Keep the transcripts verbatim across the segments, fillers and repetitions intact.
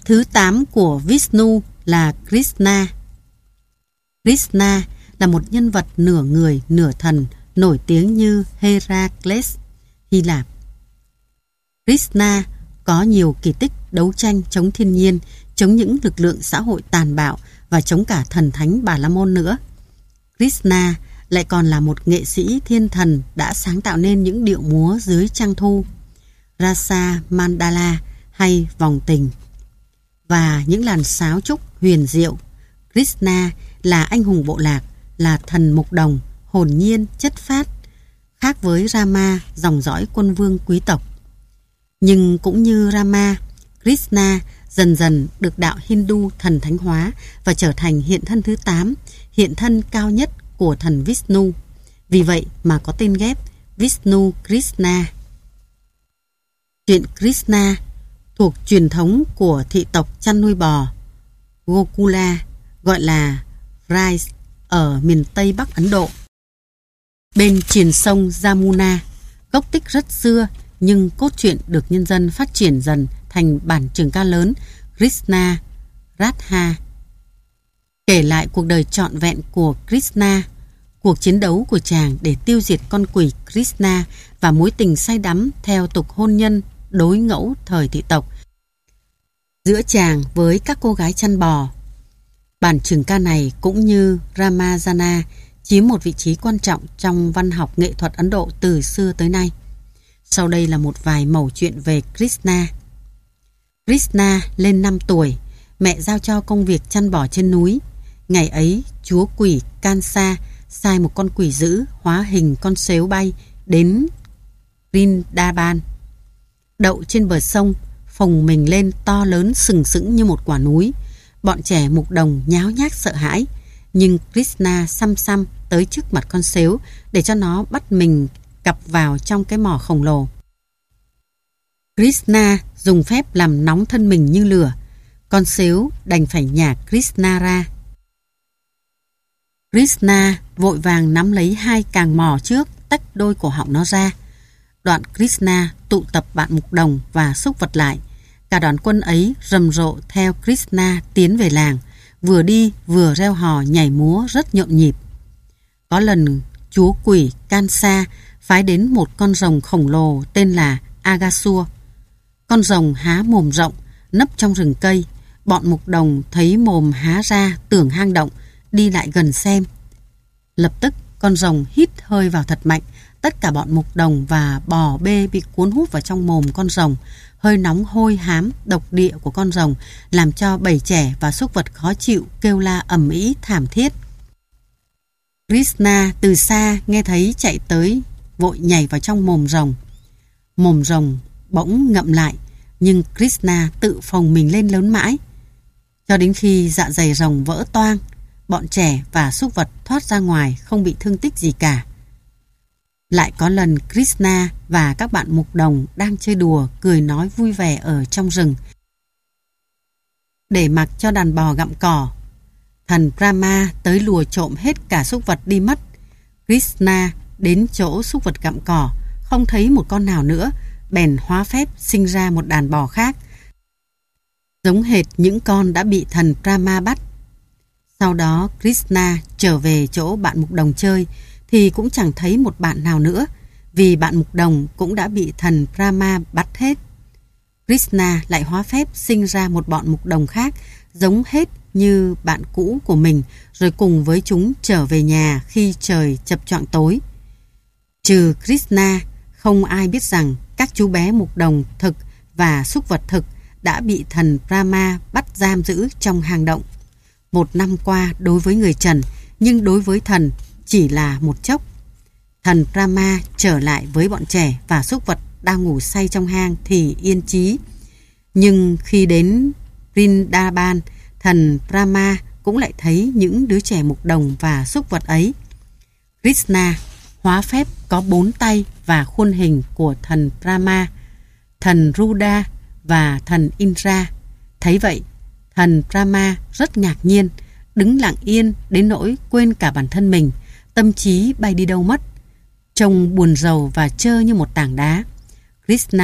thứ tám của Vishnu là Krishna. Krishna là một nhân vật nửa người, nửa thần, nổi tiếng như Heracles, Hy Lạp. Krishna có nhiều kỳ tích đấu tranh chống thiên nhiên, chống những lực lượng xã hội tàn bạo và chống cả thần thánh Bà La Môn nữa. Krishna lại còn là một nghệ sĩ thiên thần đã sáng tạo nên những điệu múa dưới trăng thu, Rasa Mandala hay vòng tình, và những làn sáo trúc huyền diệu. Krishna là anh hùng bộ lạc, là thần mục đồng, hồn nhiên, chất phát, khác với Rama, dòng dõi quân vương quý tộc. Nhưng cũng như Rama, Krishna dần dần được đạo Hindu thần thánh hóa và trở thành hiện thân thứ tám, hiện thân cao nhất của thần Vishnu. Vì vậy mà có tên ghép Vishnu Krishna. Chuyện Krishna thuộc truyền thống của thị tộc chăn nuôi bò Gokula, gọi là Vraj, ở miền Tây Bắc Ấn Độ. Bên triền sông Jamuna, gốc tích rất xưa, nhưng cốt truyện được nhân dân phát triển dần thành bản trường ca lớn Krishna Radha, kể lại cuộc đời trọn vẹn của Krishna, cuộc chiến đấu của chàng để tiêu diệt con quỷ Krishna và mối tình say đắm theo tục hôn nhân đối ngẫu thời thị tộc giữa chàng với các cô gái chăn bò. Bản trường ca này cũng như Ramayana chiếm một vị trí quan trọng trong văn học nghệ thuật Ấn Độ từ xưa tới nay. Sau đây là một vài mẩu chuyện về Krishna. Krishna lên năm tuổi, mẹ giao cho công việc chăn bò trên núi. Ngày ấy, chúa quỷ Kansa sai một con quỷ dữ hóa hình con sếu bay đến Vrindavan. Đậu trên bờ sông, phồng mình lên to lớn sừng sững như một quả núi. Bọn trẻ mục đồng nháo nhác sợ hãi, nhưng Krishna xăm xăm tới trước mặt con sếu để cho nó bắt mình cặp vào trong cái mỏ khổng lồ. Krishna dùng phép làm nóng thân mình như lửa. Con sếu đành phải nhả Krishna ra. Krishna vội vàng nắm lấy hai càng mỏ trước, tách đôi cổ họng nó ra. Đoạn Krishna tụ tập bạn mục đồng và súc vật lại. Cả đoàn quân ấy rầm rộ theo Krishna tiến về làng, vừa đi vừa reo hò nhảy múa rất nhộn nhịp. Có lần chúa quỷ Kansa phái đến một con rồng khổng lồ tên là Agasur. Con rồng há mồm rộng, nấp trong rừng cây. Bọn mục đồng thấy mồm há ra tưởng hang động, đi lại gần xem. Lập tức con rồng hít hơi vào thật mạnh. Tất cả bọn mục đồng và bò bê bị cuốn hút vào trong mồm con rồng. Hơi nóng hôi hám độc địa của con rồng làm cho bầy trẻ và súc vật khó chịu, kêu la ầm ĩ thảm thiết. Krishna từ xa nghe thấy chạy tới, vội nhảy vào trong mồm rồng. Mồm rồng bỗng ngậm lại, nhưng Krishna tự phồng mình lên lớn mãi, cho đến khi dạ dày rồng vỡ toang. Bọn trẻ và súc vật thoát ra ngoài không bị thương tích gì cả. Lại có lần Krishna và các bạn mục đồng đang chơi đùa, cười nói vui vẻ ở trong rừng, để mặc cho đàn bò gặm cỏ. Thần Brahma tới lùa trộm hết cả súc vật đi mất. Krishna đến chỗ súc vật gặm cỏ, không thấy một con nào nữa, bèn hóa phép sinh ra một đàn bò khác, giống hệt những con đã bị thần Brahma bắt. Sau đó Krishna trở về chỗ bạn mục đồng chơi, thì cũng chẳng thấy một bạn nào nữa, vì bạn mục đồng cũng đã bị thần Brahma bắt hết. Krishna lại hóa phép sinh ra một bọn mục đồng khác, giống hết như bạn cũ của mình, rồi cùng với chúng trở về nhà khi trời chập choạng tối. Trừ Krishna, không ai biết rằng các chú bé mục đồng thực và súc vật thực đã bị thần Brahma bắt giam giữ trong hang động. Một năm qua đối với người trần, nhưng đối với thần chỉ là một chốc. Thần Brahma trở lại với bọn trẻ và súc vật đang ngủ say trong hang thì yên trí. Nhưng khi đến Vrindavan, thần Brahma cũng lại thấy những đứa trẻ mục đồng và súc vật ấy. Krishna hóa phép có bốn tay và khuôn hình của thần Brahma, thần Ruda và thần Indra. Thấy vậy, thần Brahma rất ngạc nhiên, đứng lặng yên đến nỗi quên cả bản thân mình, tâm trí bay đi đâu mất, trông buồn rầu và trơ như một tảng đá. Krishna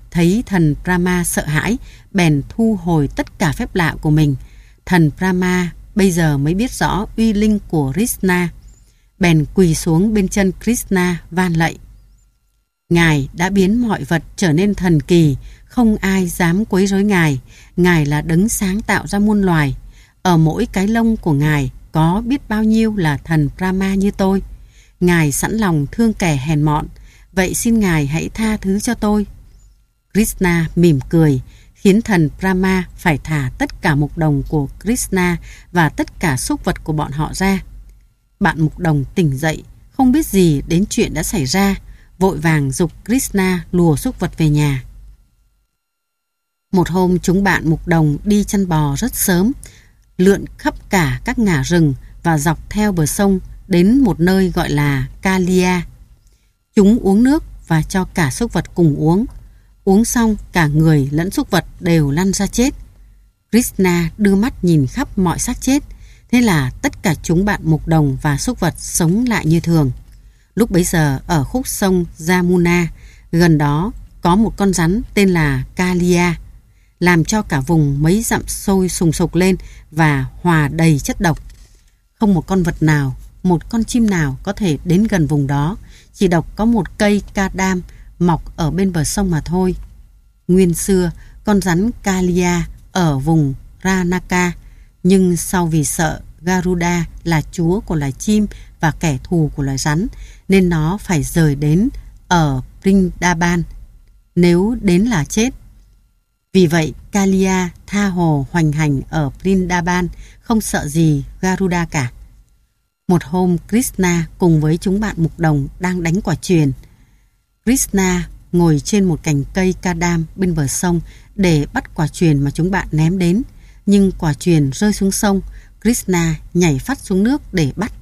thấy thần Brahma sợ hãi, bèn thu hồi tất cả phép lạ của mình. Thần Brahma bây giờ mới biết rõ uy linh của Krishna, bèn quỳ xuống bên chân Krishna van lạy. Ngài đã biến mọi vật trở nên thần kỳ, không ai dám quấy rối Ngài. Ngài là đấng sáng tạo ra muôn loài. Ở mỗi cái lông của Ngài có biết bao nhiêu là thần Brahma như tôi. Ngài sẵn lòng thương kẻ hèn mọn, vậy xin Ngài hãy tha thứ cho tôi. Krishna mỉm cười, khiến thần Brahma phải thả tất cả mục đồng của Krishna và tất cả súc vật của bọn họ ra. Bạn mục đồng tỉnh dậy, không biết gì đến chuyện đã xảy ra, vội vàng giục Krishna lùa súc vật về nhà. Một hôm chúng bạn mục đồng đi chăn bò rất sớm, lượn khắp cả các ngả rừng và dọc theo bờ sông đến một nơi gọi là Kalia. Chúng uống nước và cho cả súc vật cùng uống. Uống xong cả người lẫn súc vật đều lăn ra chết. Krishna đưa mắt nhìn khắp mọi xác chết, thế là tất cả chúng bạn mục đồng và súc vật sống lại như thường. Lúc bấy giờ ở khúc sông Jamuna, gần đó có một con rắn tên là Kalia, làm cho cả vùng mấy dặm sôi sùng sục lên và hòa đầy chất độc. Không một con vật nào, một con chim nào có thể đến gần vùng đó, chỉ độc có một cây kadam mọc ở bên bờ sông mà thôi. Nguyên xưa, con rắn Kalia ở vùng Ranaka, nhưng sau vì sợ Garuda là chúa của loài chim và kẻ thù của loài rắn, nên nó phải rời đến ở Vrindavan, nếu đến là chết. Vì vậy, Kalia tha hồ hoành hành ở Vrindavan, không sợ gì Garuda cả. Một hôm, Krishna cùng với chúng bạn mục đồng đang đánh quả chuyền. Krishna ngồi trên một cành cây kadam bên bờ sông để bắt quả chuyền mà chúng bạn ném đến. Nhưng quả chuyền rơi xuống sông, Krishna nhảy phát xuống nước để bắt.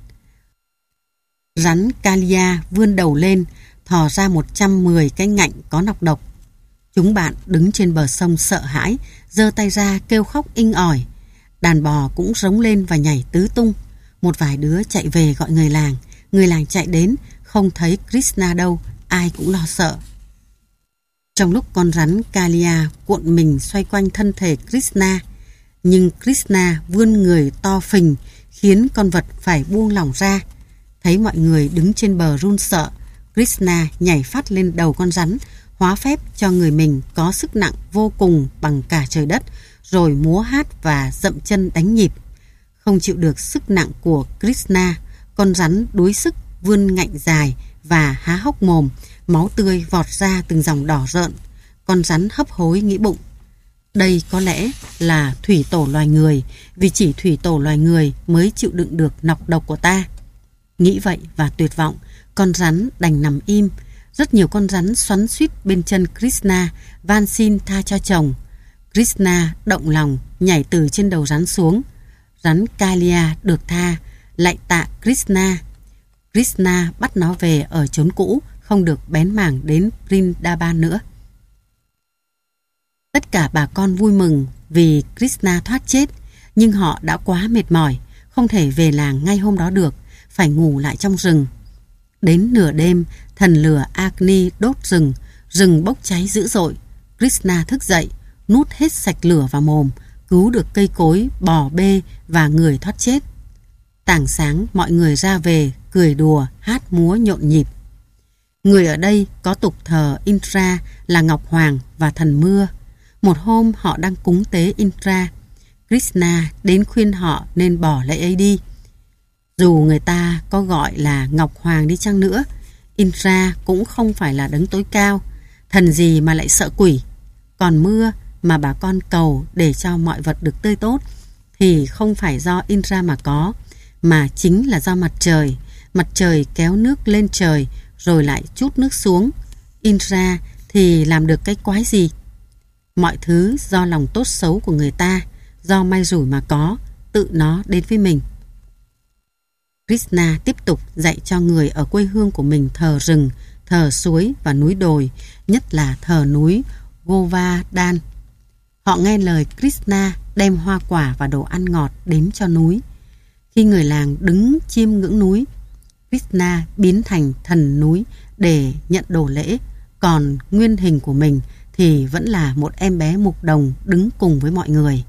Rắn Kalia vươn đầu lên, thò ra một trăm mười cái ngạnh có nọc độc. Chúng bạn đứng trên bờ sông sợ hãi, giơ tay ra kêu khóc inh ỏi. Đàn bò cũng rống lên và nhảy tứ tung. Một vài đứa chạy về gọi người làng. Người làng chạy đến, không thấy Krishna đâu, ai cũng lo sợ. Trong lúc con rắn Kalia cuộn mình xoay quanh thân thể Krishna, nhưng Krishna vươn người to phình, khiến con vật phải buông lỏng ra. Thấy mọi người đứng trên bờ run sợ, Krishna nhảy phát lên đầu con rắn, hóa phép cho người mình có sức nặng vô cùng bằng cả trời đất, rồi múa hát và dậm chân đánh nhịp. Không chịu được sức nặng của Krishna, con rắn đuối sức vươn ngạnh dài và há hốc mồm, máu tươi vọt ra từng dòng đỏ rợn. Con rắn hấp hối nghĩ bụng, đây có lẽ là thủy tổ loài người, vì chỉ thủy tổ loài người mới chịu đựng được nọc độc của ta. Nghĩ vậy và tuyệt vọng, con rắn đành nằm im. Rất nhiều con rắn xoắn xuýt bên chân Krishna, van xin tha cho chồng. Krishna động lòng nhảy từ trên đầu rắn xuống. Rắn Kalia được tha, lạy tạ Krishna. Krishna bắt nó về ở chốn cũ, không được bén mảng đến Vrindavan nữa. Tất cả bà con vui mừng vì Krishna thoát chết, nhưng họ đã quá mệt mỏi, không thể về làng ngay hôm đó được, phải ngủ lại trong rừng. Đến nửa đêm, thần lửa Agni đốt rừng, rừng bốc cháy dữ dội. Krishna thức dậy, nuốt hết sạch lửa vào mồm, cứu được cây cối, bò bê và người thoát chết. Tảng sáng mọi người ra về, cười đùa, hát múa nhộn nhịp. Người ở đây có tục thờ Indra là Ngọc Hoàng và thần mưa. Một hôm họ đang cúng tế Indra. Krishna đến khuyên họ nên bỏ lễ ấy đi. Dù người ta có gọi là Ngọc Hoàng đi chăng nữa, Indra cũng không phải là đấng tối cao. Thần gì mà lại sợ quỷ. Còn mưa mà bà con cầu để cho mọi vật được tươi tốt thì không phải do Indra mà có, mà chính là do mặt trời. Mặt trời kéo nước lên trời rồi lại trút nước xuống. Indra thì làm được cái quái gì? Mọi thứ do lòng tốt xấu của người ta, do may rủi mà có, tự nó đến với mình. Krishna tiếp tục dạy cho người ở quê hương của mình thờ rừng, thờ suối và núi đồi, nhất là thờ núi Govardhan. Họ nghe lời Krishna đem hoa quả và đồ ăn ngọt đến cho núi. Khi người làng đứng chiêm ngưỡng núi, Krishna biến thành thần núi để nhận đồ lễ, còn nguyên hình của mình thì vẫn là một em bé mục đồng đứng cùng với mọi người.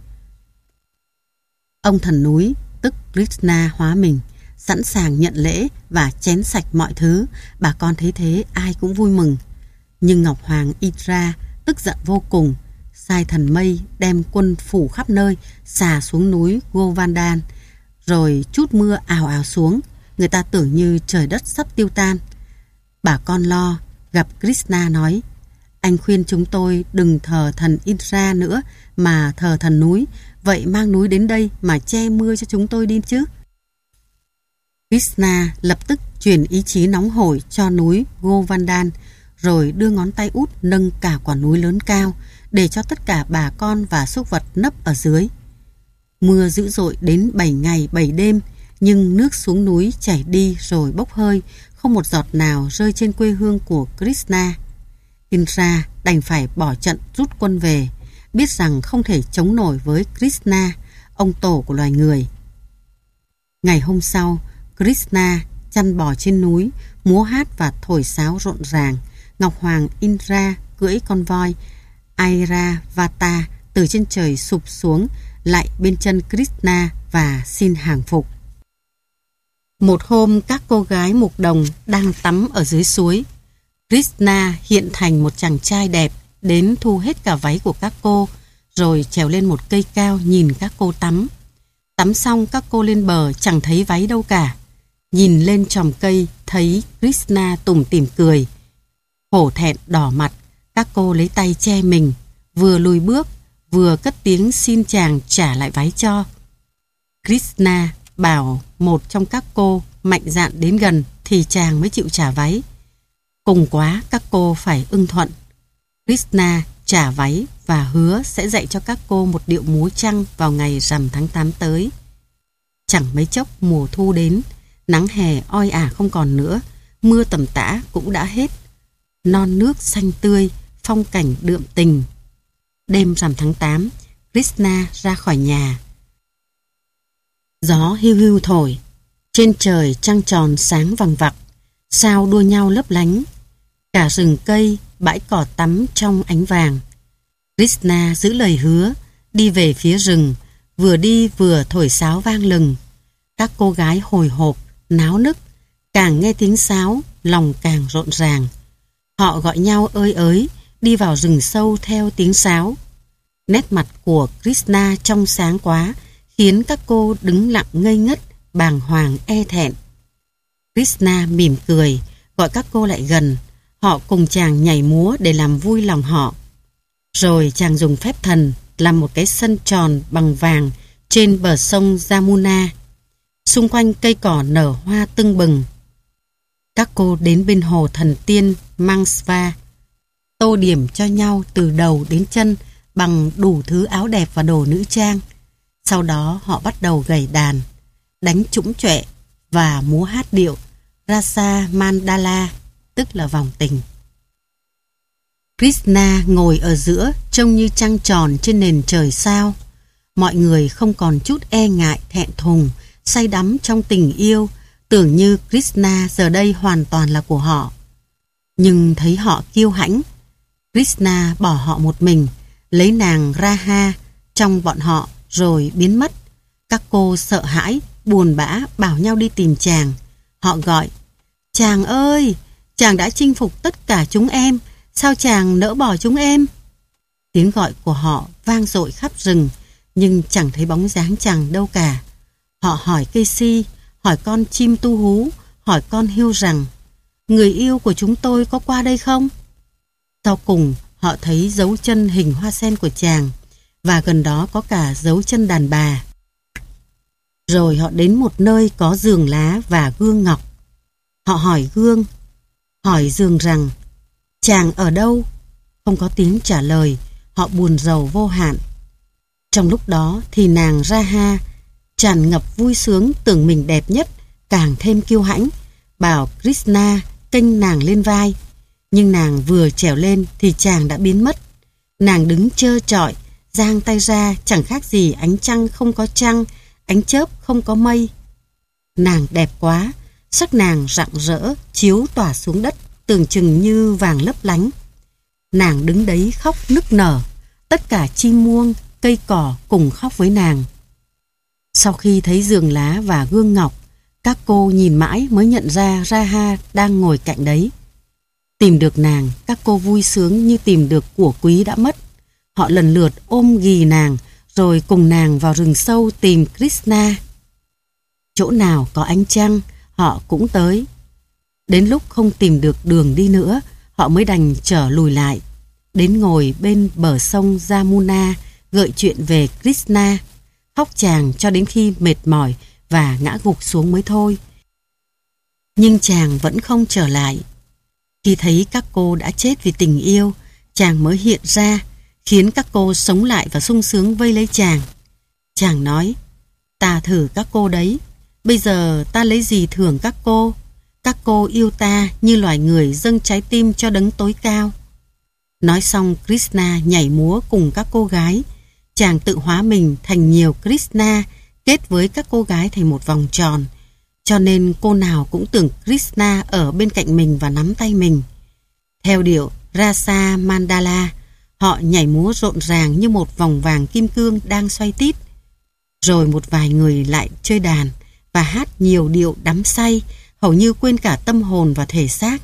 Ông thần núi, tức Krishna hóa mình, sẵn sàng nhận lễ và chén sạch mọi thứ. Bà con thấy thế ai cũng vui mừng. Nhưng Ngọc Hoàng Indra tức giận vô cùng, sai thần mây đem quân phủ khắp nơi xà xuống núi Govardhan, rồi chút mưa ào ào xuống. Người ta tưởng như trời đất sắp tiêu tan. Bà con lo, gặp Krishna nói: anh khuyên chúng tôi đừng thờ thần Indra nữa mà thờ thần núi, vậy mang núi đến đây mà che mưa cho chúng tôi đi chứ. Krishna lập tức truyền ý chí nóng hổi cho núi Govardhan, rồi đưa ngón tay út nâng cả quả núi lớn cao để cho tất cả bà con và súc vật nấp ở dưới. Mưa dữ dội đến bảy ngày bảy đêm, nhưng nước xuống núi chảy đi rồi bốc hơi, không một giọt nào rơi trên quê hương của Krishna. Indra đành phải bỏ trận rút quân về, biết rằng không thể chống nổi với Krishna, ông tổ của loài người. Ngày hôm sau, Krishna chăn bò trên núi, múa hát và thổi sáo rộn ràng. Ngọc Hoàng Indra cưỡi con voi Airavata từ trên trời sụp xuống lại bên chân Krishna và xin hàng phục. Một hôm, các cô gái mục đồng đang tắm ở dưới suối. Krishna hiện thành một chàng trai đẹp, đến thu hết cả váy của các cô, rồi trèo lên một cây cao nhìn các cô tắm. Tắm xong các cô lên bờ chẳng thấy váy đâu cả. Nhìn lên chòm cây thấy Krishna tủm tỉm cười. Hổ thẹn đỏ mặt, các cô lấy tay che mình, vừa lùi bước vừa cất tiếng xin chàng trả lại váy cho. Krishna bảo một trong các cô mạnh dạn đến gần thì chàng mới chịu trả váy. Cùng quá các cô phải ưng thuận. Krishna trả váy và hứa sẽ dạy cho các cô một điệu múa trăng vào ngày rằm tháng tám tới. Chẳng mấy chốc mùa thu đến, nắng hè oi ả không còn nữa, mưa tầm tã cũng đã hết. Non nước xanh tươi, phong cảnh đượm tình. Đêm rằm tháng tám, Krishna ra khỏi nhà. Gió hiu hiu thổi, trên trời trăng tròn sáng vằng vặc, sao đua nhau lấp lánh. Cả rừng cây, bãi cỏ tắm trong ánh vàng. Krishna giữ lời hứa, đi về phía rừng, vừa đi vừa thổi sáo vang lừng. Các cô gái hồi hộp, náo nức, càng nghe tiếng sáo, lòng càng rộn ràng. Họ gọi nhau ơi ới, đi vào rừng sâu theo tiếng sáo. Nét mặt của Krishna trong sáng quá, khiến các cô đứng lặng ngây ngất, bàng hoàng e thẹn. Krishna mỉm cười, gọi các cô lại gần. Họ cùng chàng nhảy múa để làm vui lòng họ. Rồi chàng dùng phép thần làm một cái sân tròn bằng vàng trên bờ sông Jamuna. Xung quanh cây cỏ nở hoa tưng bừng. Các cô đến bên hồ thần tiên Mansva, tô điểm cho nhau từ đầu đến chân bằng đủ thứ áo đẹp và đồ nữ trang. Sau đó họ bắt đầu gảy đàn, đánh trũng chọe và múa hát điệu Rasa Mandala, tức là vòng tình. Krishna ngồi ở giữa trông như trăng tròn trên nền trời sao. Mọi người không còn chút e ngại thẹn thùng, say đắm trong tình yêu, tưởng như Krishna giờ đây hoàn toàn là của họ. Nhưng thấy họ kiêu hãnh, Krishna bỏ họ một mình, lấy nàng Radha trong bọn họ rồi biến mất. Các cô sợ hãi, buồn bã bảo nhau đi tìm chàng. Họ gọi: chàng ơi, chàng đã chinh phục tất cả chúng em, sao chàng nỡ bỏ chúng em? Tiếng gọi của họ vang dội khắp rừng, nhưng chẳng thấy bóng dáng chàng đâu cả. Họ hỏi cây si, hỏi con chim tu hú, hỏi con hươu rằng: người yêu của chúng tôi có qua đây không? Sau cùng họ thấy dấu chân hình hoa sen của chàng, và gần đó có cả dấu chân đàn bà. Rồi họ đến một nơi có giường lá và gương ngọc. Họ hỏi gương, hỏi giường rằng: chàng ở đâu? Không có tiếng trả lời. Họ buồn rầu vô hạn. Trong lúc đó thì nàng Radha tràn ngập vui sướng, tưởng mình đẹp nhất, càng thêm kiêu hãnh, bảo Krishna kênh nàng lên vai. Nhưng nàng vừa trèo lên thì chàng đã biến mất. Nàng đứng trơ trọi, giang tay ra, chẳng khác gì ánh trăng không có trăng, ánh chớp không có mây. Nàng đẹp quá, sắc nàng rạng rỡ chiếu tỏa xuống đất, tưởng chừng như vàng lấp lánh. Nàng đứng đấy khóc nức nở. Tất cả chim muông, cây cỏ cùng khóc với nàng. Sau khi thấy giường lá và gương ngọc, các cô nhìn mãi mới nhận ra Raha đang ngồi cạnh đấy. Tìm được nàng, các cô vui sướng như tìm được của quý đã mất. Họ lần lượt ôm ghì nàng, rồi cùng nàng vào rừng sâu tìm Krishna. Chỗ nào có ánh trăng, họ cũng tới. Đến lúc không tìm được đường đi nữa, họ mới đành trở lùi lại, đến ngồi bên bờ sông Jamuna, gợi chuyện về Krishna, khóc chàng cho đến khi mệt mỏi và ngã gục xuống mới thôi. Nhưng chàng vẫn không trở lại. Khi thấy các cô đã chết vì tình yêu, chàng mới hiện ra, khiến các cô sống lại và sung sướng vây lấy chàng. Chàng nói, ta thử các cô đấy, bây giờ ta lấy gì thưởng các cô? Các cô yêu ta như loài người dâng trái tim cho đấng tối cao. Nói xong, Krishna nhảy múa cùng các cô gái. Chàng tự hóa mình thành nhiều Krishna, kết với các cô gái thành một vòng tròn. Cho nên cô nào cũng tưởng Krishna ở bên cạnh mình và nắm tay mình. Theo điệu Rasa Mandala, họ nhảy múa rộn ràng như một vòng vàng kim cương đang xoay tít. Rồi một vài người lại chơi đàn và hát nhiều điệu đắm say, hầu như quên cả tâm hồn và thể xác.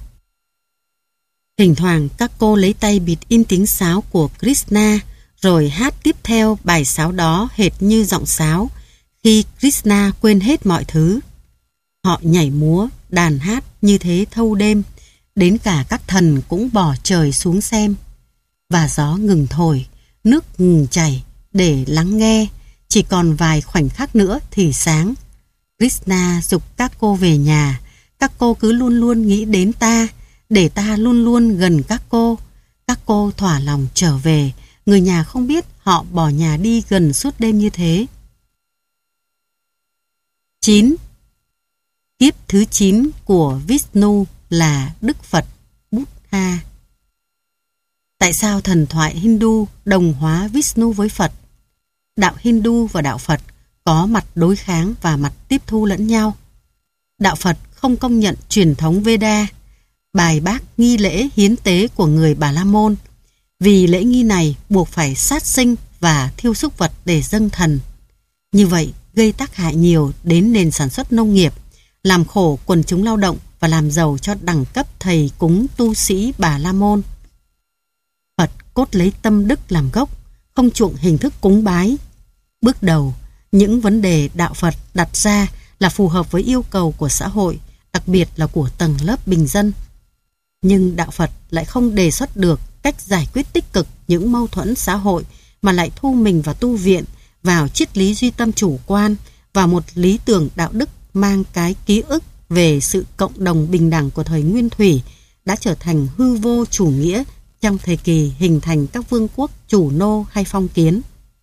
Thỉnh thoảng các cô lấy tay bịt im tiếng sáo của Krishna, rồi hát tiếp theo bài sáo đó hệt như giọng sáo, khi Krishna quên hết mọi thứ. Họ nhảy múa, đàn hát như thế thâu đêm, đến cả các thần cũng bỏ trời xuống xem. Và gió ngừng thổi, nước ngừng chảy để lắng nghe, chỉ còn vài khoảnh khắc nữa thì sáng. Krishna giục các cô về nhà, các cô cứ luôn luôn nghĩ đến ta, để ta luôn luôn gần các cô. Các cô thỏa lòng trở về, người nhà không biết họ bỏ nhà đi gần suốt đêm như thế. chín. Kiếp thứ chín của Vishnu là Đức Phật Buddha. Tại sao thần thoại Hindu đồng hóa Vishnu với Phật? Đạo Hindu và đạo Phật có mặt đối kháng và mặt tiếp thu lẫn nhau. Đạo Phật không công nhận truyền thống Veda, bài bác nghi lễ hiến tế của người Bà La Môn. Vì lễ nghi này buộc phải sát sinh và thiêu súc vật để dâng thần. Như vậy gây tác hại nhiều đến nền sản xuất nông nghiệp, làm khổ quần chúng lao động và làm giàu cho đẳng cấp thầy cúng tu sĩ Bà La Môn. Phật cốt lấy tâm đức làm gốc, không chuộng hình thức cúng bái. Bước đầu, những vấn đề đạo Phật đặt ra là phù hợp với yêu cầu của xã hội, đặc biệt là của tầng lớp bình dân. Nhưng đạo Phật lại không đề xuất được cách giải quyết tích cực những mâu thuẫn xã hội, mà lại thu mình vào tu viện, vào triết lý duy tâm chủ quan, vào một lý tưởng đạo đức mang cái ký ức về sự cộng đồng bình đẳng của thời Nguyên Thủy đã trở thành hư vô chủ nghĩa trong thời kỳ hình thành các vương quốc chủ nô hay phong kiến.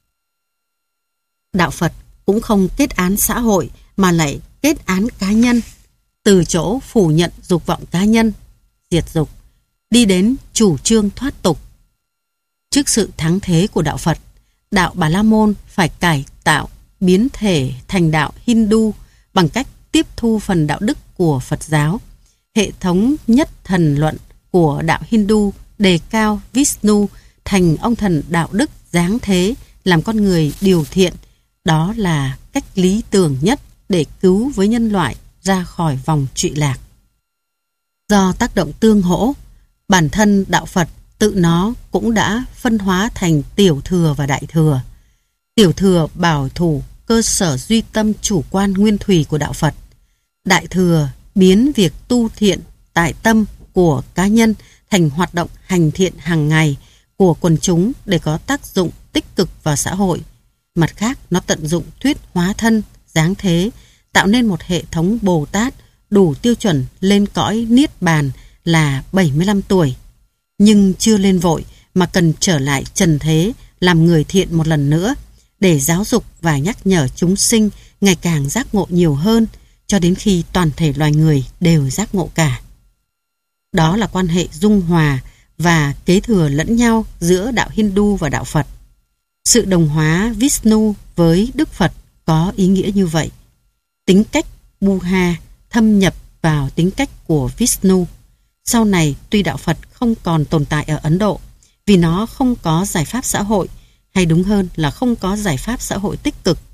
Đạo Phật cũng không kết án xã hội mà lại kết án cá nhân, từ chỗ phủ nhận dục vọng cá nhân, diệt dục, đi đến chủ trương thoát tục. Trước sự thắng thế của đạo Phật, đạo Bà La Môn phải cải tạo, biến thể thành đạo Hindu bằng cách tiếp thu phần đạo đức của Phật giáo. Hệ thống nhất thần luận của đạo Hindu đề cao Vishnu thành ông thần đạo đức giáng thế, làm con người điều thiện. Đó là cách lý tưởng nhất để cứu với nhân loại ra khỏi vòng trụy lạc. Do tác động tương hỗ, bản thân đạo Phật tự nó cũng đã phân hóa thành tiểu thừa và đại thừa. Tiểu thừa bảo thủ cơ sở duy tâm chủ quan nguyên thủy của đạo Phật. Đại thừa biến việc tu thiện tại tâm của cá nhân thành hoạt động hành thiện hàng ngày của quần chúng để có tác dụng tích cực vào xã hội. Mặt khác, nó tận dụng thuyết hóa thân, giáng thế, tạo nên một hệ thống Bồ Tát đủ tiêu chuẩn lên cõi Niết Bàn là bảy mươi lăm tuổi. Nhưng chưa lên vội mà cần trở lại trần thế làm người thiện một lần nữa để giáo dục và nhắc nhở chúng sinh ngày càng giác ngộ nhiều hơn, cho đến khi toàn thể loài người đều giác ngộ cả. Đó là quan hệ dung hòa và kế thừa lẫn nhau giữa đạo Hindu và đạo Phật. Sự đồng hóa Vishnu với Đức Phật có ý nghĩa như vậy. Tính cách Buddha thâm nhập vào tính cách của Vishnu. Sau này, tuy đạo Phật không còn tồn tại ở Ấn Độ, vì nó không có giải pháp xã hội, hay đúng hơn là không có giải pháp xã hội tích cực.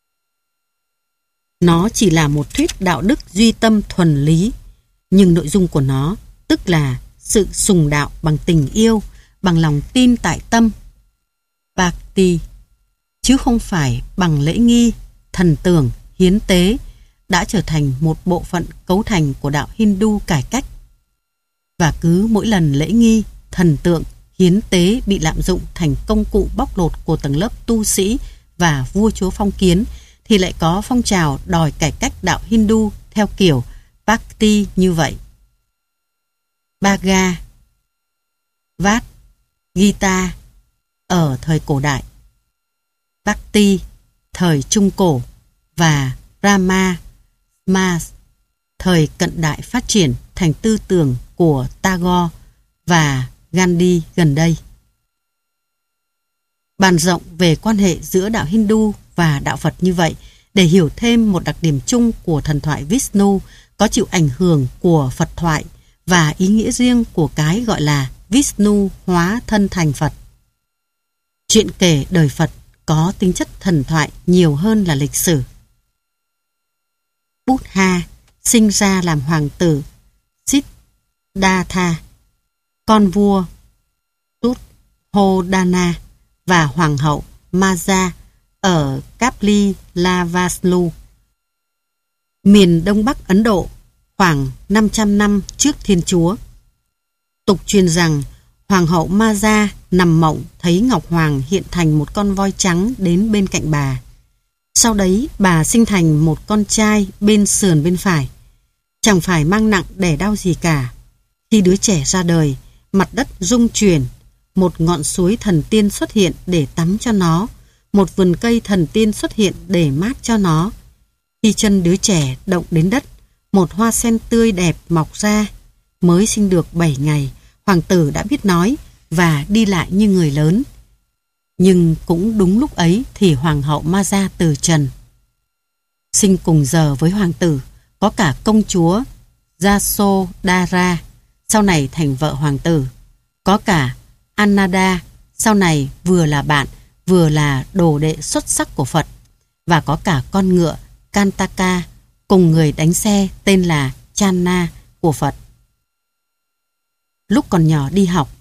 Nó chỉ là một thuyết đạo đức duy tâm thuần lý, nhưng nội dung của nó, tức là sự sùng đạo bằng tình yêu, bằng lòng tin tại tâm, bhakti, chứ không phải bằng lễ nghi, thần tưởng, hiến tế, đã trở thành một bộ phận cấu thành của đạo Hindu cải cách. Và cứ mỗi lần lễ nghi, thần tượng, hiến tế bị lạm dụng thành công cụ bóc lột của tầng lớp tu sĩ và vua chúa phong kiến, thì lại có phong trào đòi cải cách đạo Hindu theo kiểu Bhakti như vậy. Bhagavad, Vát, Gita ở thời cổ đại, Bhakti thời Trung Cổ và Rama Mas thời cận đại phát triển thành tư tưởng của Tagore và Gandhi gần đây. Bàn rộng về quan hệ giữa đạo Hindu và đạo Phật như vậy để hiểu thêm một đặc điểm chung của thần thoại Vishnu có chịu ảnh hưởng của Phật thoại và ý nghĩa riêng của cái gọi là Vishnu hóa thân thành Phật. Chuyện kể đời Phật có tính chất thần thoại nhiều hơn là lịch sử. Buddha sinh ra làm hoàng tử Siddhartha, con vua Suddhodana và hoàng hậu Maja ở Kapilavastu, miền đông bắc Ấn Độ, khoảng năm trăm năm trước Thiên Chúa. Tục truyền rằng hoàng hậu Maja nằm mộng thấy Ngọc Hoàng hiện thành một con voi trắng đến bên cạnh bà. Sau đấy bà sinh thành một con trai bên sườn bên phải. Chẳng phải mang nặng đẻ đau gì cả. Khi đứa trẻ ra đời, mặt đất rung chuyển, một ngọn suối thần tiên xuất hiện để tắm cho nó, một vườn cây thần tiên xuất hiện để mát cho nó. Khi chân đứa trẻ động đến đất, một hoa sen tươi đẹp mọc ra. Mới sinh được bảy ngày, hoàng tử đã biết nói và đi lại như người lớn. Nhưng cũng đúng lúc ấy thì hoàng hậu Maja từ trần. Sinh cùng giờ với hoàng tử có cả công chúa Yasodhara, sau này thành vợ hoàng tử. Có cả Ananda, sau này vừa là bạn vừa là đồ đệ xuất sắc của Phật. Và có cả con ngựa Kantaka cùng người đánh xe tên là Channa của Phật. Lúc còn nhỏ đi học,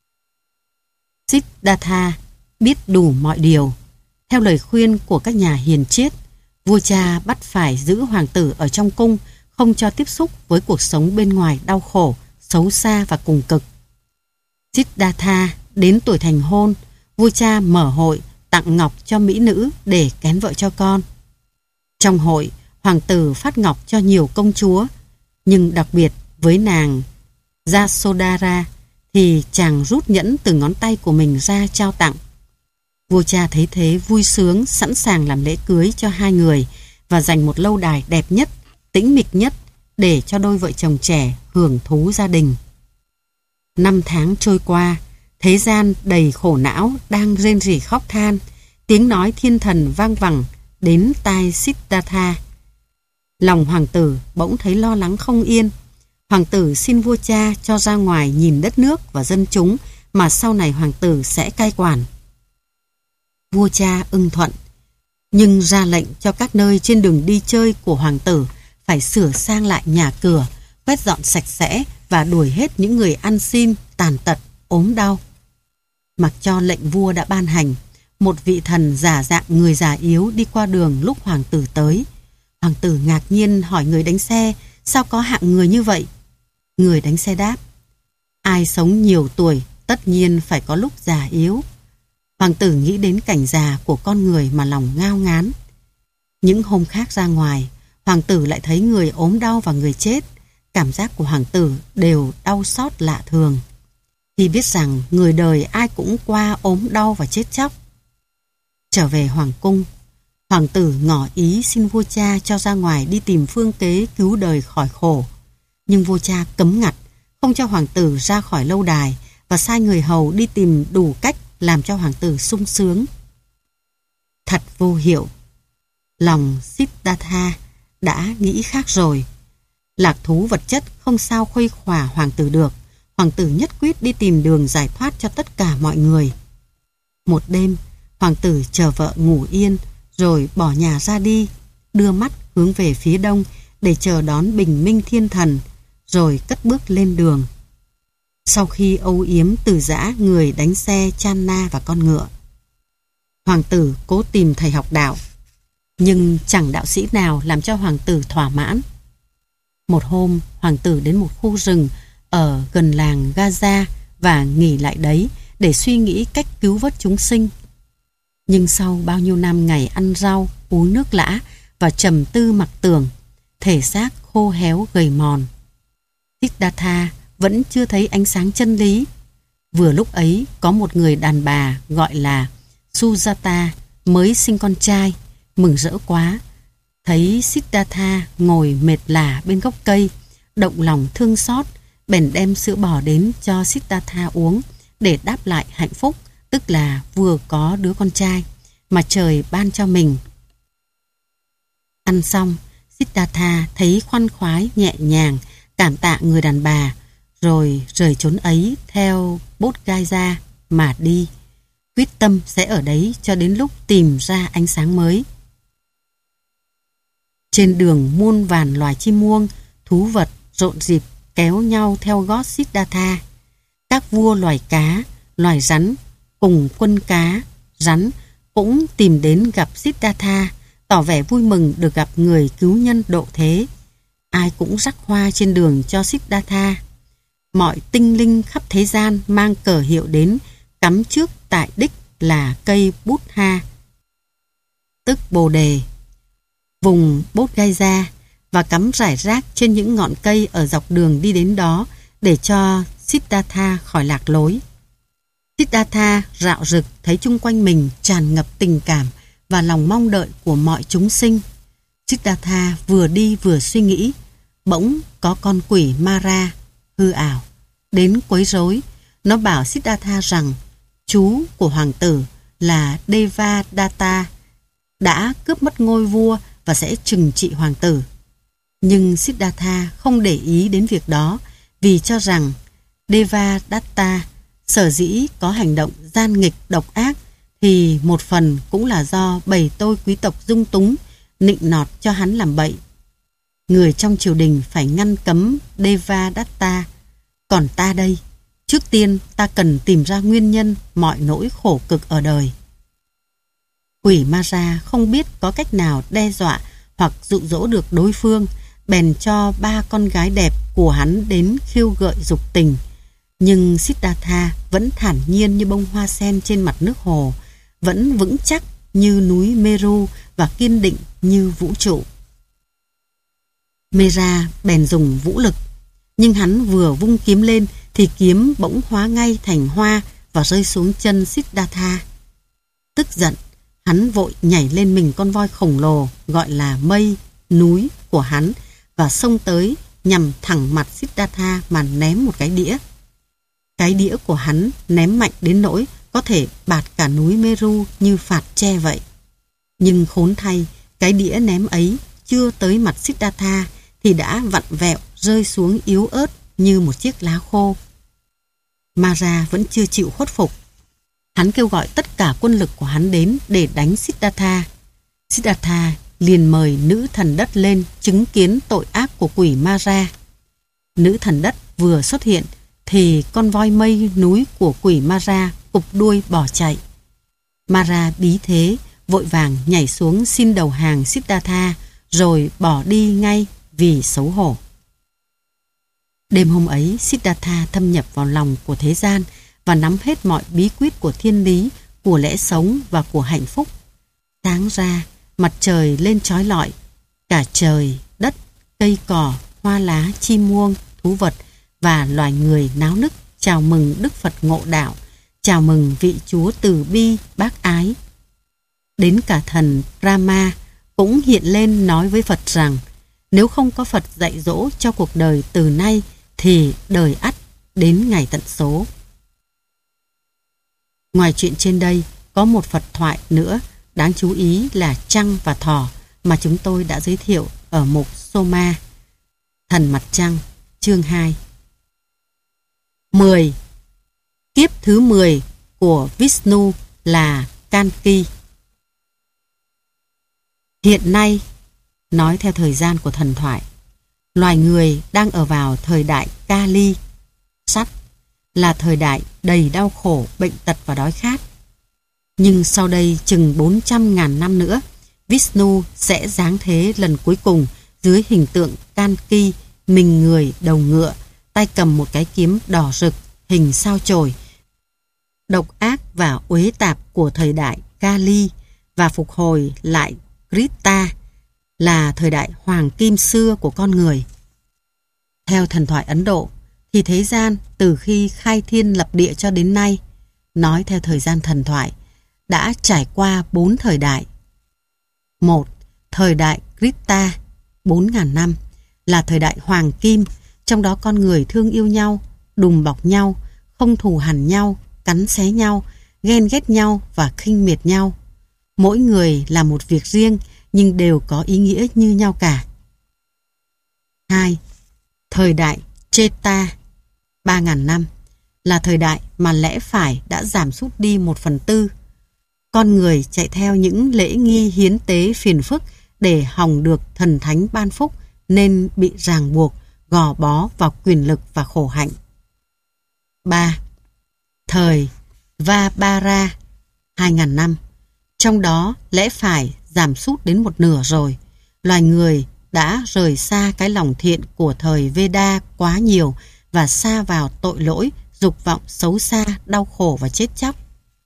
Siddhartha biết đủ mọi điều. Theo lời khuyên của các nhà hiền triết, vua cha bắt phải giữ hoàng tử ở trong cung, không cho tiếp xúc với cuộc sống bên ngoài đau khổ, xấu xa và cùng cực. Siddhartha đến tuổi thành hôn, vua cha mở hội tặng ngọc cho mỹ nữ để kén vợ cho con. Trong hội, hoàng tử phát ngọc cho nhiều công chúa, nhưng đặc biệt với nàng Yasodhara thì chàng rút nhẫn từ ngón tay của mình ra trao tặng. Vua cha thấy thế vui sướng, sẵn sàng làm lễ cưới cho hai người và dành một lâu đài đẹp nhất, tĩnh mịch nhất để cho đôi vợ chồng trẻ hưởng thú gia đình. Năm tháng trôi qua, thế gian đầy khổ não đang rên rỉ khóc than, tiếng nói thiên thần vang vẳng đến tai Siddhartha. Lòng hoàng tử bỗng thấy lo lắng không yên. Hoàng tử xin vua cha cho ra ngoài nhìn đất nước và dân chúng mà sau này hoàng tử sẽ cai quản. Vua cha ưng thuận, nhưng ra lệnh cho các nơi trên đường đi chơi của hoàng tử phải sửa sang lại nhà cửa, quét dọn sạch sẽ và đuổi hết những người ăn xin, tàn tật, ốm đau. Mặc cho lệnh vua đã ban hành, một vị thần giả dạng người già yếu đi qua đường lúc hoàng tử tới. Hoàng tử ngạc nhiên hỏi người đánh xe, sao có hạng người như vậy? Người đánh xe đáp, ai sống nhiều tuổi tất nhiên phải có lúc già yếu. Hoàng tử nghĩ đến cảnh già của con người mà lòng ngao ngán. Những hôm khác ra ngoài, hoàng tử lại thấy người ốm đau và người chết. Cảm giác của hoàng tử đều đau xót lạ thường. Khi biết rằng người đời ai cũng qua ốm đau và chết chóc. Trở về hoàng cung, hoàng tử ngỏ ý xin vua cha cho ra ngoài đi tìm phương kế cứu đời khỏi khổ. Nhưng vua cha cấm ngặt, không cho hoàng tử ra khỏi lâu đài và sai người hầu đi tìm đủ cách làm cho hoàng tử sung sướng. Thật vô hiệu. Lòng Siddhartha đã nghĩ khác rồi. Lạc thú vật chất không sao khuây khỏa hoàng tử được. hoàng tử nhất quyết đi tìm đường giải thoát cho tất cả mọi người. Một đêm, hoàng tử chờ vợ ngủ yên, rồi bỏ nhà ra đi, đưa mắt hướng về phía đông để chờ đón bình minh thiên thần, rồi cất bước lên đường. Sau khi âu yếm từ giã người đánh xe Channa và con ngựa, hoàng tử cố tìm thầy học đạo, nhưng chẳng đạo sĩ nào làm cho hoàng tử thỏa mãn. Một hôm, hoàng tử đến một khu rừng ở gần làng Gaza và nghỉ lại đấy để suy nghĩ cách cứu vớt chúng sinh. Nhưng sau bao nhiêu năm ngày ăn rau, uống nước lã và trầm tư mặc tưởng, thể xác khô héo gầy mòn, Siddhartha vẫn chưa thấy ánh sáng chân lý. Vừa lúc ấy có một người đàn bà gọi là Sujata mới sinh con trai, mừng rỡ quá. Thấy Siddhartha ngồi mệt lả bên gốc cây, động lòng thương xót, bèn đem sữa bò đến cho Siddhartha uống để đáp lại hạnh phúc, tức là vừa có đứa con trai mà trời ban cho mình. Ăn xong, Siddhartha thấy khoan khoái nhẹ nhàng, cảm tạ người đàn bà, rồi rời chốn ấy theo Bodh Gaya mà đi, quyết tâm sẽ ở đấy cho đến lúc tìm ra ánh sáng mới. Trên đường muôn vàn loài chim muông, thú vật rộn rịp kéo nhau theo gót Siddhartha. Các vua loài cá, loài rắn cùng quân cá, rắn cũng tìm đến gặp Siddhartha, tỏ vẻ vui mừng được gặp người cứu nhân độ thế. Ai cũng rắc hoa trên đường cho Siddhartha. Mọi tinh linh khắp thế gian mang cờ hiệu đến cắm trước tại đích là cây Buddha, tức Bồ Đề, vùng Bodh Gaya, và cắm rải rác trên những ngọn cây ở dọc đường đi đến đó để cho Siddhartha khỏi lạc lối. Siddhartha rạo rực thấy chung quanh mình tràn ngập tình cảm và lòng mong đợi của mọi chúng sinh. Siddhartha vừa đi vừa suy nghĩ, bỗng có con quỷ Mara hư ảo đến quấy rối. Nó bảo Siddhartha rằng chú của hoàng tử là Devadatta đã cướp mất ngôi vua và sẽ trừng trị hoàng tử. Nhưng Siddhartha không để ý đến việc đó, vì cho rằng Devadatta sở dĩ có hành động gian nghịch độc ác thì một phần cũng là do bầy tôi quý tộc dung túng nịnh nọt cho hắn làm bậy. Người trong triều đình phải ngăn cấm Devadatta, còn ta đây, trước tiên ta cần tìm ra nguyên nhân mọi nỗi khổ cực ở đời. Quỷ Mara không biết có cách nào đe dọa hoặc dụ dỗ được đối phương, bèn cho ba con gái đẹp của hắn đến khiêu gợi dục tình. Nhưng Siddhartha vẫn thản nhiên như bông hoa sen trên mặt nước hồ, vẫn vững chắc như núi Meru và kiên định như vũ trụ. Mera bèn dùng vũ lực, nhưng hắn vừa vung kiếm lên thì kiếm bỗng hóa ngay thành hoa và rơi xuống chân Siddhartha. Tức giận, hắn vội nhảy lên mình con voi khổng lồ gọi là mây, núi của hắn và xông tới nhằm thẳng mặt Siddhartha mà ném một cái đĩa. Cái đĩa của hắn ném mạnh đến nỗi có thể bạt cả núi Meru như phạt tre vậy. Nhưng khốn thay, cái đĩa ném ấy chưa tới mặt Siddhartha thì đã vặn vẹo rơi xuống yếu ớt như một chiếc lá khô. Mara vẫn chưa chịu khuất phục. Hắn kêu gọi tất cả quân lực của hắn đến để đánh Siddhartha. Siddhartha liền mời nữ thần đất lên chứng kiến tội ác của quỷ Mara. Nữ thần đất vừa xuất hiện thì con voi mây núi của quỷ Mara cụp đuôi bỏ chạy. Mara bí thế vội vàng nhảy xuống xin đầu hàng Siddhartha rồi bỏ đi ngay vì xấu hổ. Đêm hôm ấy, Siddhartha thâm nhập vào lòng của thế gian và nắm hết mọi bí quyết của thiên lý, của lẽ sống và của hạnh phúc. Sáng ra, mặt trời lên chói lọi, cả trời, đất, cây cỏ, hoa lá, chim muông, thú vật và loài người náo nức chào mừng Đức Phật ngộ đạo, chào mừng vị Chúa từ bi bác ái. Đến cả thần Brahma cũng hiện lên nói với Phật rằng nếu không có Phật dạy dỗ cho cuộc đời từ nay thì đời ắt đến ngày tận số. Ngoài chuyện trên đây, có một Phật thoại nữa đáng chú ý là Trăng và Thỏ mà chúng tôi đã giới thiệu ở mục Soma, Thần Mặt Trăng, chương hai. mười. Kiếp thứ mười của Vishnu là Kalki. Hiện nay, nói theo thời gian của thần thoại, loài người đang ở vào thời đại Kali, sắt, là thời đại đầy đau khổ, bệnh tật và đói khát. Nhưng sau đây chừng bốn trăm ngàn năm nữa, Vishnu sẽ giáng thế lần cuối cùng dưới hình tượng Kalki, mình người đầu ngựa, tay cầm một cái kiếm đỏ rực, hình sao chổi, độc ác và uế tạp của thời đại Kali, và phục hồi lại Krita, là thời đại hoàng kim xưa của con người. Theo thần thoại Ấn Độ, thì thế gian từ khi khai thiên lập địa cho đến nay, nói theo thời gian thần thoại, đã trải qua bốn thời đại. Một, thời đại Krita, bốn ngàn năm, là thời đại hoàng kim, trong đó con người thương yêu nhau, đùm bọc nhau, không thù hằn nhau, cắn xé nhau, ghen ghét nhau và khinh miệt nhau. Mỗi người làm một việc riêng nhưng đều có ý nghĩa như nhau cả. Hai, thời đại Treta, ba ngàn năm, là thời đại mà lẽ phải đã giảm sút đi một phần tư. Con người chạy theo những lễ nghi hiến tế phiền phức để hòng được thần thánh ban phúc, nên bị ràng buộc, gò bó vào quyền lực và khổ hạnh. Ba, thời Vabara, hai ngàn năm, trong đó lẽ phải giảm sút đến một nửa rồi. Loài người đã rời xa cái lòng thiện của thời Veda quá nhiều và sa vào tội lỗi, dục vọng xấu xa, đau khổ và chết chóc.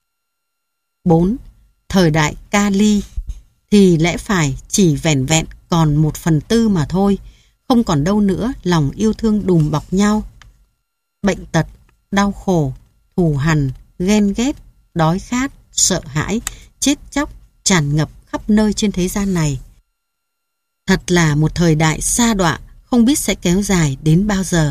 Bốn, thời đại Kali, thì lẽ phải chỉ vẻn vẹn còn một phần tư mà thôi, không còn đâu nữa lòng yêu thương đùm bọc nhau. Bệnh tật, đau khổ, thù hằn, ghen ghét, đói khát, sợ hãi, chết chóc tràn ngập khắp nơi trên thế gian này. Thật là một thời đại sa đọa, không biết sẽ kéo dài đến bao giờ.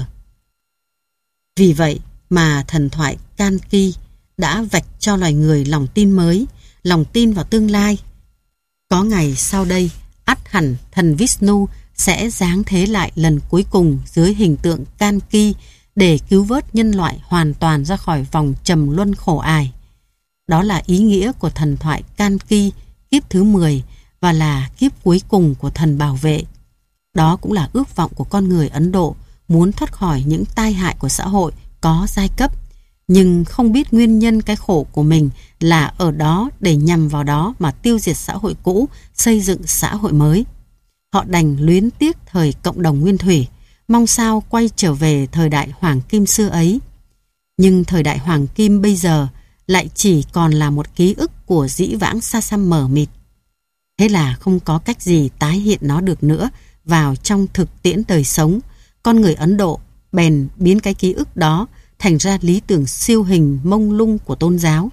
Vì vậy mà thần thoại Kalki đã vạch cho loài người lòng tin mới, lòng tin vào tương lai. Có ngày sau đây, ắt hẳn thần Vishnu sẽ giáng thế lại lần cuối cùng dưới hình tượng Kalki để cứu vớt nhân loại hoàn toàn ra khỏi vòng trầm luân khổ ải. Đó là ý nghĩa của thần thoại Kalki, kiếp thứ mười, và là kiếp cuối cùng của thần bảo vệ. Đó cũng là ước vọng của con người Ấn Độ, muốn thoát khỏi những tai hại của xã hội có giai cấp, nhưng không biết nguyên nhân cái khổ của mình là ở đó để nhằm vào đó mà tiêu diệt xã hội cũ, xây dựng xã hội mới. Họ đành luyến tiếc thời cộng đồng nguyên thủy, mong sao quay trở về thời đại hoàng kim xưa ấy. Nhưng thời đại hoàng kim bây giờ lại chỉ còn là một ký ức của dĩ vãng xa xăm mờ mịt. Thế là không có cách gì tái hiện nó được nữa vào trong thực tiễn đời sống. Con người Ấn Độ bèn biến cái ký ức đó thành ra lý tưởng siêu hình mông lung của tôn giáo.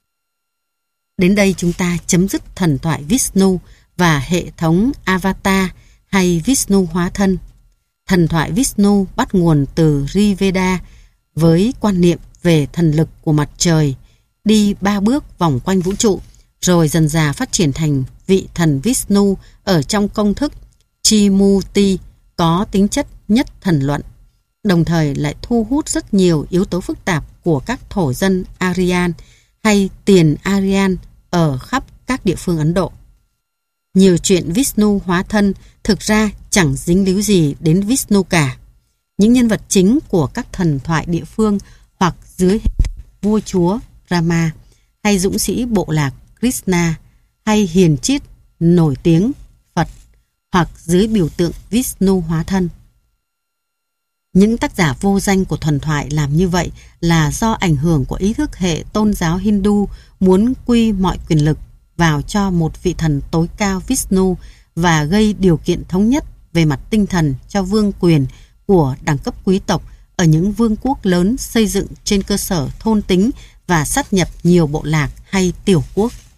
Đến đây chúng ta chấm dứt thần thoại Vishnu và hệ thống Avatar hay Vishnu hóa thân. Thần thoại Vishnu bắt nguồn từ Rigveda với quan niệm về thần lực của mặt trời, đi ba bước vòng quanh vũ trụ, rồi dần dà phát triển thành vị thần Vishnu ở trong công thức Trimurti có tính chất nhất thần luận, đồng thời lại thu hút rất nhiều yếu tố phức tạp của các thổ dân Aryan hay tiền Aryan ở khắp các địa phương Ấn Độ. Nhiều chuyện Vishnu hóa thân thực ra chẳng dính líu gì đến Vishnu cả. Những nhân vật chính của các thần thoại địa phương hoặc dưới hình vua chúa Rama hay dũng sĩ bộ lạc Krishna hay hiền triết nổi tiếng Phật hoặc dưới biểu tượng Vishnu hóa thân. Những tác giả vô danh của thần thoại làm như vậy là do ảnh hưởng của ý thức hệ tôn giáo Hindu muốn quy mọi quyền lực vào cho một vị thần tối cao Vishnu và gây điều kiện thống nhất về mặt tinh thần cho vương quyền của đẳng cấp quý tộc ở những vương quốc lớn xây dựng trên cơ sở thôn tính và sát nhập nhiều bộ lạc hay tiểu quốc.